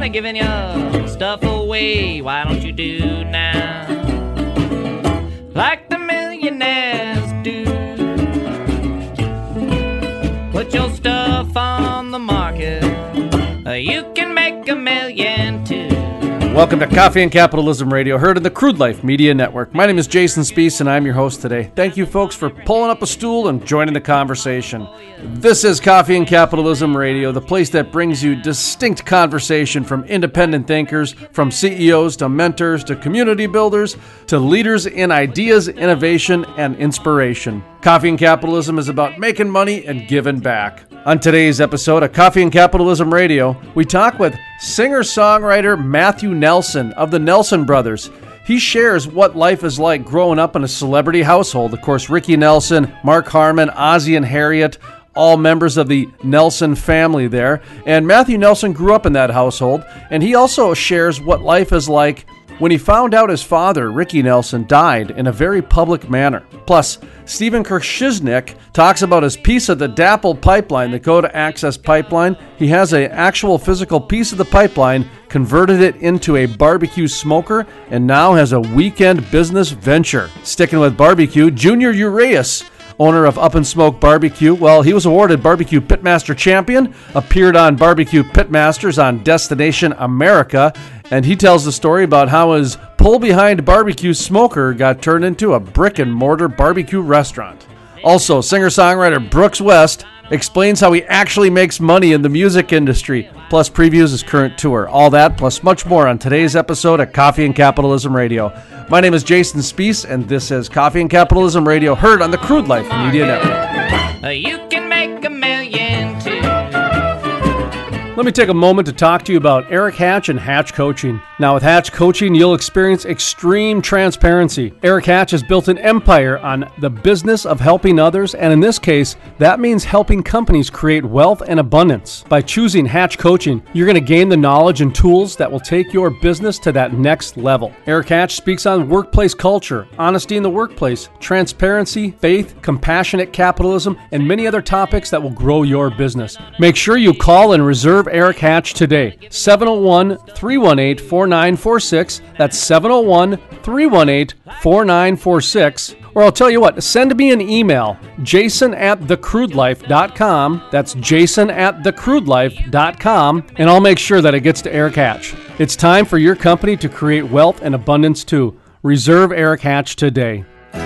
kind of giving your stuff away. Why don't you do now like the millionaires do? Put your stuff on the market. You can make $1 million too. Welcome to Coffee and Capitalism Radio, heard on the Crude Life Media Network. My name is Jason Spees, and I'm your host today. Thank you, folks, for pulling up a stool and joining the conversation. This is Coffee and Capitalism Radio, the place that brings you distinct conversation from independent thinkers, from CEOs to mentors to community builders to leaders in ideas, innovation, and inspiration. Coffee and Capitalism is about making money and giving back. On today's episode of Coffee and Capitalism Radio, we talk with singer-songwriter Matthew Nelson of the Nelson Brothers. He shares what life is like growing up in a celebrity household. Of course, Ricky Nelson, Mark Harmon, Ozzie and Harriet, all members of the Nelson family there. And Matthew Nelson grew up in that household, and he also shares what life is like when he found out his father, Ricky Nelson, died in a very public manner. Plus, Stephen Kershiznik talks about his piece of the DAPL pipeline, the Dakota Access Pipeline. He has an actual physical piece of the pipeline, converted it into a barbecue smoker, and now has a weekend business venture. Sticking with barbecue, Junior Urias, owner of Up and Smoke Barbecue. Well, he was awarded Barbecue Pitmaster Champion, appeared on Barbecue Pitmasters on Destination America, and he tells the story about how his pull-behind barbecue smoker got turned into a brick-and-mortar barbecue restaurant. Also, singer-songwriter Brooks West explains how he actually makes money in the music industry, plus previews his current tour. All that, plus much more on today's episode of Coffee and Capitalism Radio. My name is Jason Spees, and this is Coffee and Capitalism Radio, heard on the Crude Life Media Network. You can make $1 million too. Let me take a moment to talk to you about Eric Hatch and Hatch Coaching. Now, with Hatch Coaching, you'll experience extreme transparency. Eric Hatch has built an empire on the business of helping others, and in this case, that means helping companies create wealth and abundance. By choosing Hatch Coaching, you're going to gain the knowledge and tools that will take your business to that next level. Eric Hatch speaks on workplace culture, honesty in the workplace, transparency, faith, compassionate capitalism, and many other topics that will grow your business. Make sure you call and reserve Eric Hatch today. 701-318-4946. That's 701-318-4946. Or I'll tell you what, send me an email, jason@thecrudelife.com. That's jason@thecrudelife.com, and I'll make sure that it gets to Eric Hatch. It's time for your company to create wealth and abundance too. Reserve Eric Hatch today.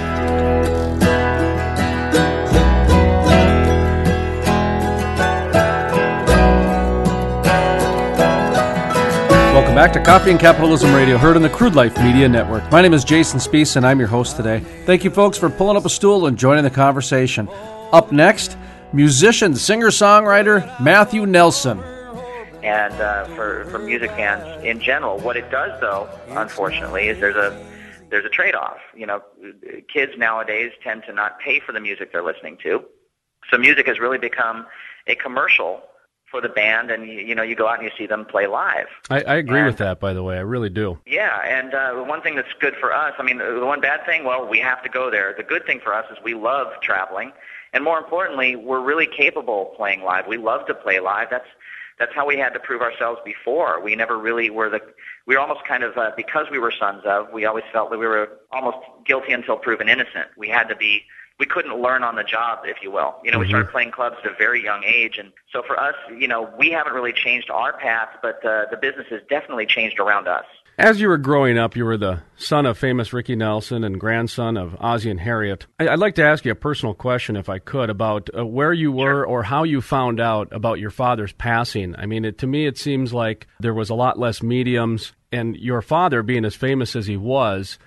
Welcome back to Coffee and Capitalism Radio, heard on the Crude Life Media Network. My name is Jason Spees, and I'm your host today. Thank you, folks, for pulling up a stool and joining the conversation. Up next, musician, singer-songwriter Matthew Nelson. And for music fans in general, what it does, though, unfortunately, is there's a trade-off. You know, kids nowadays tend to not pay for the music they're listening to, so music has really become a commercial for the band, and you go out and you see them play live. I agree with that, by the way. I really do. Yeah, and the one thing that's good for us, the one bad thing, well, we have to go there. The good thing for us is we love traveling, and more importantly, we're really capable of playing live. We love to play live. That's how we had to prove ourselves before. We never really we were almost kind of, because we were sons of, we always felt that we were almost guilty until proven innocent. We couldn't learn on the job, if you will. We started playing clubs at a very young age, and so for us, we haven't really changed our path, but the business has definitely changed around us. As you were growing up, you were the son of famous Ricky Nelson and grandson of Ozzie and Harriet. I'd like to ask you a personal question, if I could, about where you were or how you found out about your father's passing. To me, it seems like there was a lot less mediums, and your father, being as famous as he was,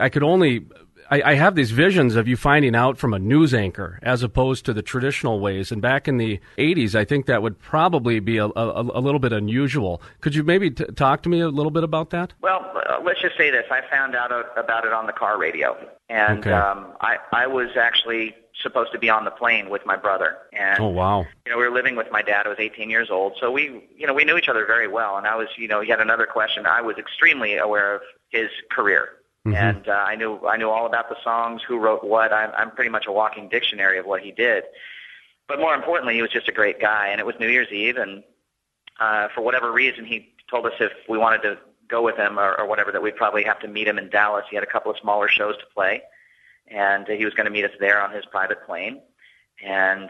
I have these visions of you finding out from a news anchor as opposed to the traditional ways. And back in the 80s, I think that would probably be a little bit unusual. Could you maybe talk to me a little bit about that? Well, let's just say this. I found out about it on the car radio. And okay. I was actually supposed to be on the plane with my brother. And, oh, wow. We were living with my dad. I was 18 years old. So we knew each other very well. And I was, yet another question. I was extremely aware of his career. Mm-hmm. And I knew all about the songs, who wrote what. I'm pretty much a walking dictionary of what he did. But more importantly, he was just a great guy. And it was New Year's Eve, and for whatever reason, he told us if we wanted to go with him or whatever, that we'd probably have to meet him in Dallas. He had a couple of smaller shows to play, and he was going to meet us there on his private plane. And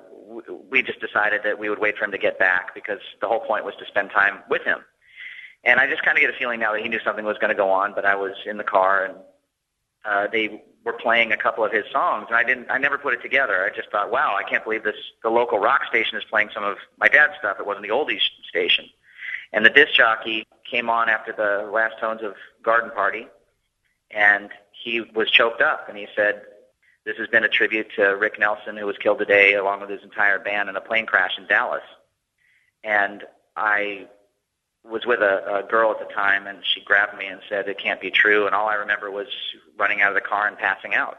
we just decided that we would wait for him to get back, because the whole point was to spend time with him. And I just kind of get a feeling now that he knew something was going to go on, but I was in the car, and they were playing a couple of his songs, and I never put it together. I just thought, wow, I can't believe this. The local rock station is playing some of my dad's stuff. It wasn't the oldies station. And the disc jockey came on after the last tones of Garden Party, and he was choked up, and he said, this has been a tribute to Rick Nelson, who was killed today along with his entire band in a plane crash in Dallas. And I was with a girl at the time, and she grabbed me and said, it can't be true. And all I remember was running out of the car and passing out.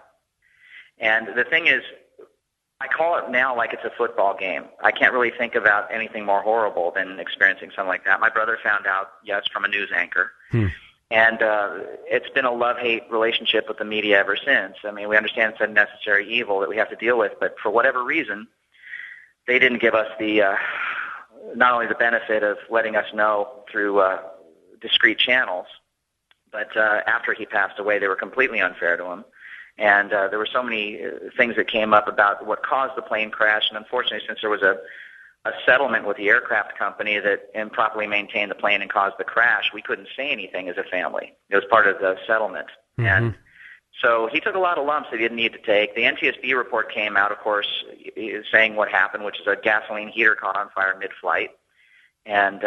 And the thing is, I call it now like it's a football game. I can't really think about anything more horrible than experiencing something like that. My brother found out, yes, from a news anchor. And it's been a love-hate relationship with the media ever since. I mean, we understand it's a necessary evil that we have to deal with, but for whatever reason, they didn't give us the not only the benefit of letting us know through discreet channels, but after he passed away, they were completely unfair to him. And there were so many things that came up about what caused the plane crash, and unfortunately, since there was a settlement with the aircraft company that improperly maintained the plane and caused the crash, we couldn't say anything as a family. It was part of the settlement. And so he took a lot of lumps that he didn't need to take. The NTSB report came out, of course, saying what happened, which is a gasoline heater caught on fire mid-flight. And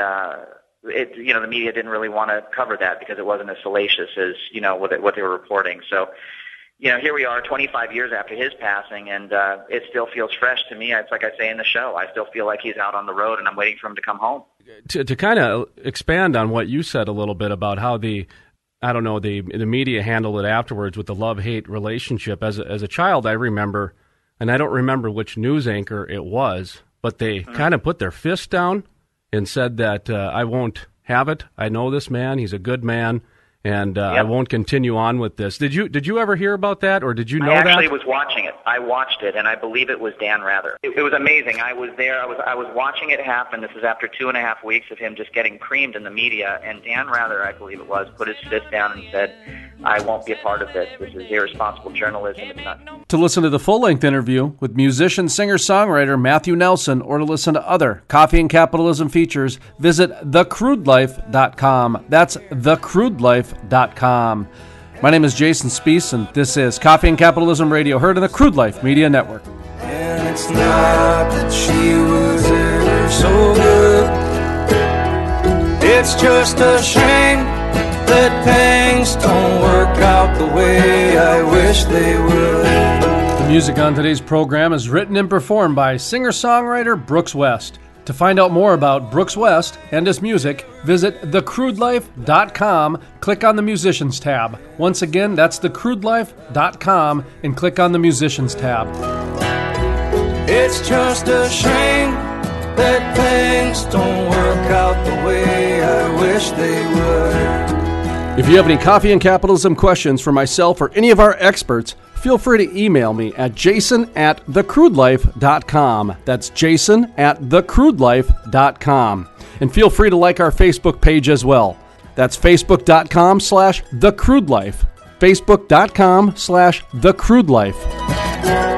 the media didn't really want to cover that because it wasn't as salacious as, what they were reporting. So, here we are 25 years after his passing, and it still feels fresh to me. It's like I say in the show, I still feel like he's out on the road, and I'm waiting for him to come home. To kind of expand on what you said a little bit about how the media handled it afterwards with the love-hate relationship. As a child, I remember, and I don't remember which news anchor it was, but they kind of put their fist down and said that I won't have it. I know this man. He's a good man. And I won't continue on with this. Did you ever hear about that, or did you know that? I actually was watching it. I watched it, and I believe it was Dan Rather. It was amazing. I was there. I was watching it happen. This was after 2.5 weeks of him just getting creamed in the media. And Dan Rather, I believe it was, put his fist down and said, I won't be a part of this. This is irresponsible journalism. It's not. To listen to the full-length interview with musician, singer-songwriter Matthew Nelson, or to listen to other Coffee and Capitalism features, visit thecrudelife.com. That's thecrudelife.com. My name is Jason Spees, and this is Coffee and Capitalism Radio, heard on the Crude Life Media Network. And it's not that she was ever so good. It's just a shame that things don't work out the way I wish they would. The music on today's program is written and performed by singer-songwriter Brooks West. To find out more about Brooks West and his music, visit thecrudelife.com, click on the Musicians tab. Once again, that's thecrudelife.com, and click on the Musicians tab. It's just a shame that things don't work out the way I wish they would. If you have any Coffee and Capitalism questions for myself or any of our experts, feel free to email me at jason@thecrudelife.com. That's jason@thecrudelife.com. And feel free to like our Facebook page as well. That's facebook.com/thecrudelife. facebook.com/thecrudelife.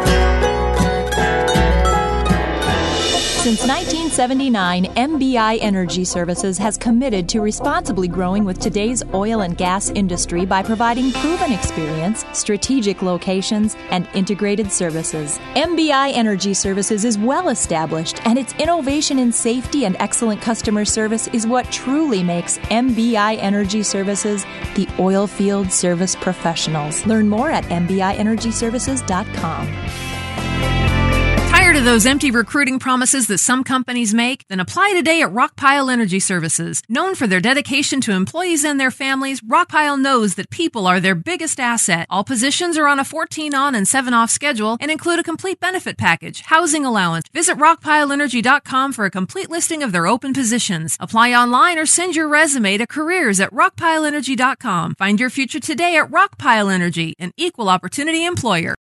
Since 1979, MBI Energy Services has committed to responsibly growing with today's oil and gas industry by providing proven experience, strategic locations, and integrated services. MBI Energy Services is well established, and its innovation in safety and excellent customer service is what truly makes MBI Energy Services the oil field service professionals. Learn more at mbienergyservices.com. Tired of those empty recruiting promises that some companies make? Then apply today at Rockpile Energy Services. Known for their dedication to employees and their families, Rockpile knows that people are their biggest asset. All positions are on a 14-on and 7-off schedule and include a complete benefit package, housing allowance. Visit rockpileenergy.com for a complete listing of their open positions. Apply online or send your resume to careers@rockpileenergy.com. Find your future today at Rockpile Energy, an equal opportunity employer.